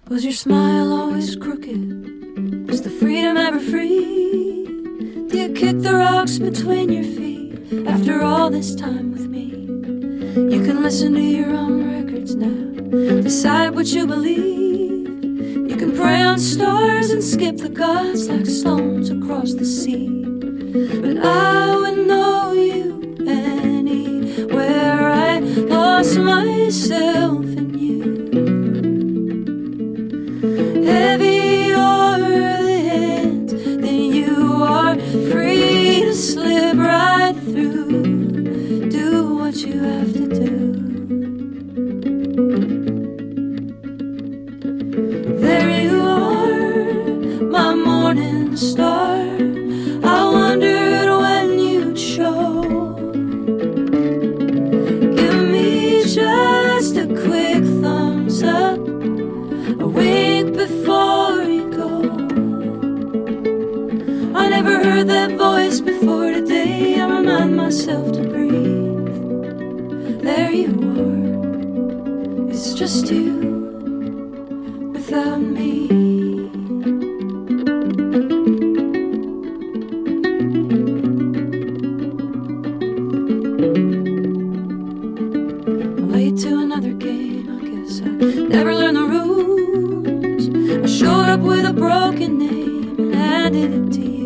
Was your smile always crooked? Was the freedom ever free? Do you kick the rocks between your feet after all this time with me? You can listen to your own records now, decide what you believe. You can pray on stars and skip the gods like stones across the sea. But I would know you anywhere. I lost myself in you. Heavy are the hands, then you are free to slip right through. Do what you have to do. There you are, my morning star. I wondered when you'd show. Give me just a quick thumbs up, a wink before you go. I never heard that voice before today. I remind myself to breathe. There you are, it's just you without me. Late to another game, I guess I never learned the rules. I showed up with a broken name and handed it to you.